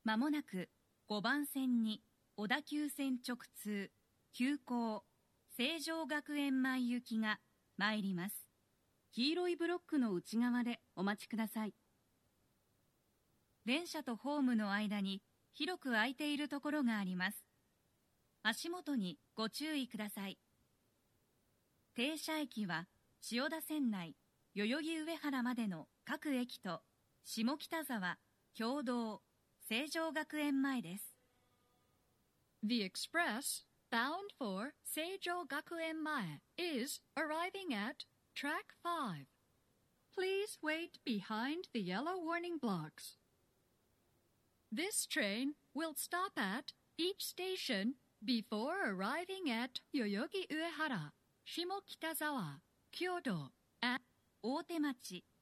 まもなく5番線に小田急線直通急行成城学園前行きが参ります。黄色いブロックの内側でお待ちください。電車とホームの間に広く空いているところがあります。足元にご注意ください。停車駅は千代田線内代々木上原までの各駅と下北沢、経堂、成城学園前です。 The express bound for Seijo Gakuen Mae is arriving at track 5. Please wait behind the yellow warning blocks. This train will stop at each station before arriving at Yoyogi Uehara, Shimokitazawa, Kyoto, and 大手町